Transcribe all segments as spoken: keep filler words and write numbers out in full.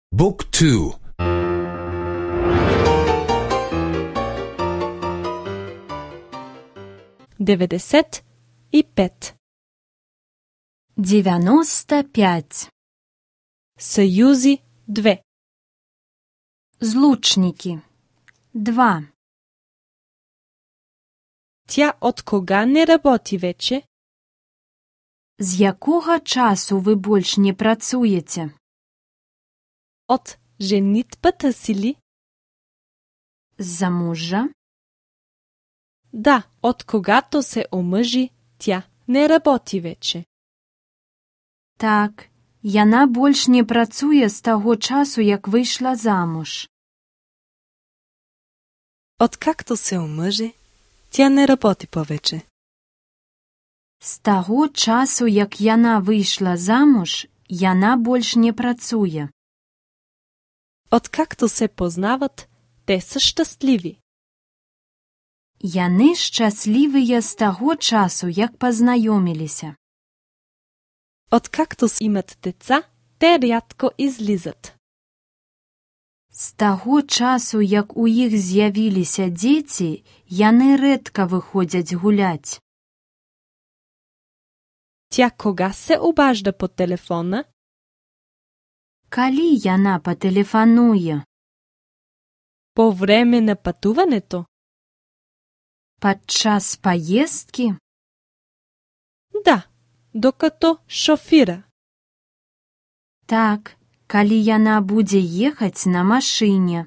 Book two. деветдесет и пет. девяносто пять. Съюзи две. Злучники два. Тя от кога не работи вече? З якога часу ви больш не працуєте? От женитбата си ли? З замужжа? Да, от когато се омъжи, тя не работи вече. Так, яна больш не працуе з таго часу, як вийшла замуж. Откакто се омъжи, тя не работи повече. З таго часу, як яна вийшла замуж, яна больш не працуе. Откакто се познават, те са щастливи. Яны шчаслівыя з таго часу, як пазнаёміліся. Откакто имат деца, те рядко излизат. З таго часу, як у іх з'явіліся дзеці, яны рэдка выходзяць гуляць. Тя кога се обажда по телефона? Калі яна патэлефануе? По време на пътуването? Падчас паездкі? Да, докато шофира. Так, калі яна будзе ехаць на машине.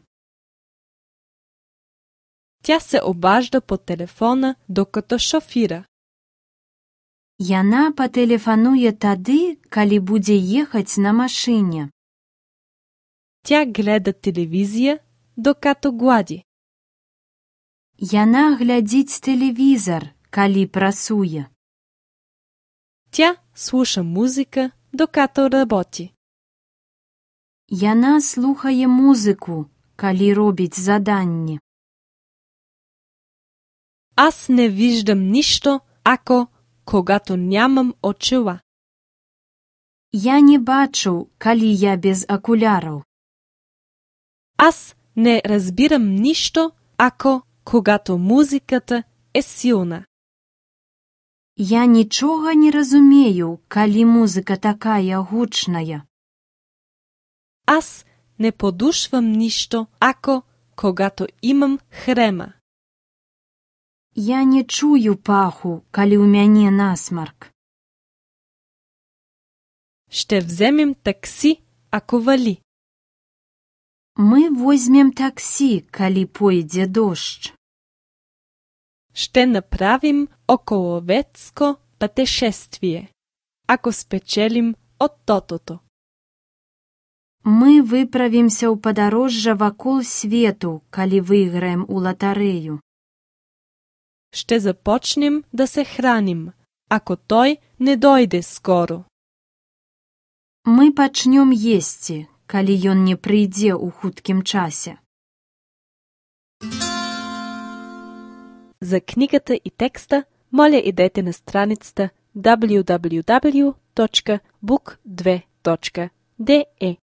Тя се обажда по телефона, докато шофира. Яна патэлефануе тады, калі будзе ехаць на машине. Тя гледа телевизия, докато глади. Яна глядзіць тэлевізар, калі працуе. Тя слуша музика, докато работи. Яна слухае музыку, калі робіць заданні. Аз не виждам нищо, ако когато нямам очила. Я не бачу, калі я без акуляраў. Аз не разбирам нищо, ако когато музиката е силна. Я нічога не разумею, калі музыка такая гучная. Аз не подушвам нищо, ако когато имам хрема. Я не чую паху, калі ў мяне насмарк. Ще вземем такси, ако вали. Мы возьмем таксі, калі пойдзе дождж. Ще направим околовецко пътешествие, ако спечелим от тотото. Мы выправімся ў падарожжа вакол свету, калі выйграем у латарею. Ще започнем да се храним, ако той не дойде скоро. Мы пачнём есці, калі ён не прыйдзе ў хуткім часе. За книгата и текста, моля идете на страницата даблю даблю даблю точка бук две точка де